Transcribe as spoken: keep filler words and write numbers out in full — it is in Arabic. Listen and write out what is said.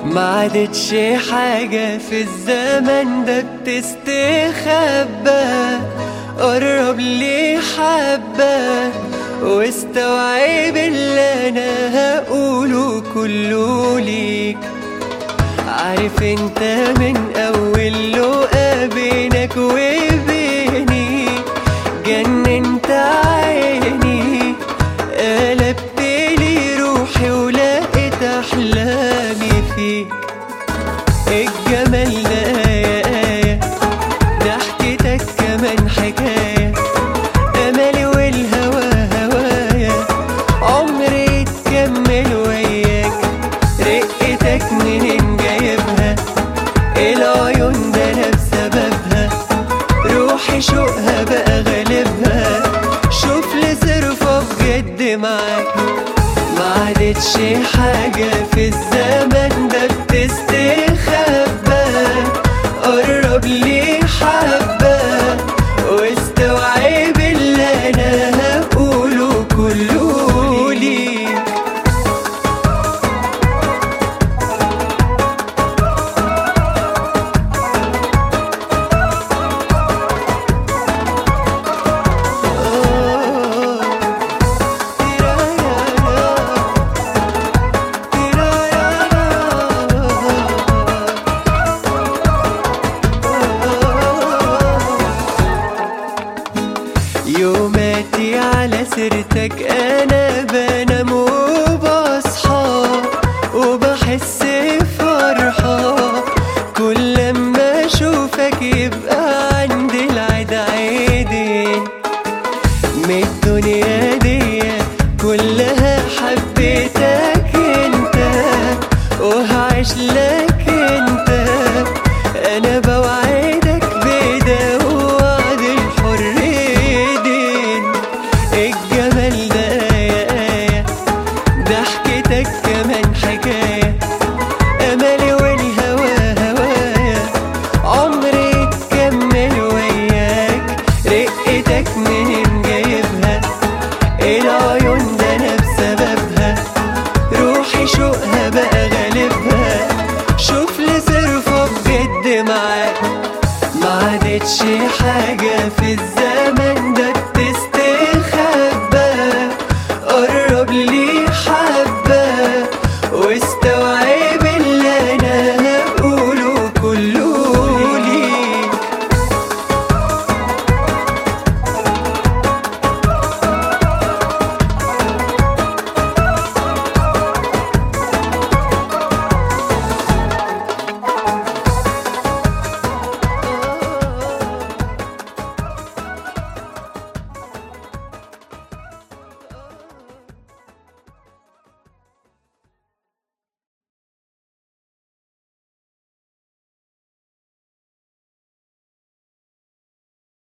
ما عادتش حاجة في الزمن ده بتستخبى. قرب لي حبة واستوعب اللي انا هقوله كله ليك. عارف انت من اول لقا بينك وبيني جننت عيني، قلبت لي روحي ولقيت احلامي فيك. الجمال ده آية آية، ضحكتك كمان حكاية، املي والهوى هوايا، عمري يتكمل وياك. رقتك منين جايبها؟ العيون ده انا بسببها، روحي شوقها بقى غالبها. شوف لي صرفة بجد معاك، ما عادتش حاجة في الزمن ده بتستخبى. قرب لي حبة واستوعب اللي انا هقوله كله ليك. يوماتي على سيرتك انا بنام وبصحى وبحس بفرحة، كل لما اشوفك يبقى عندي العيد عيدين. من الدنيا دي كلها حبيتك انت وهعيش لك انت. انا بوعدك بده ووعد الحر دين. الجمال ده آية آية، ضحك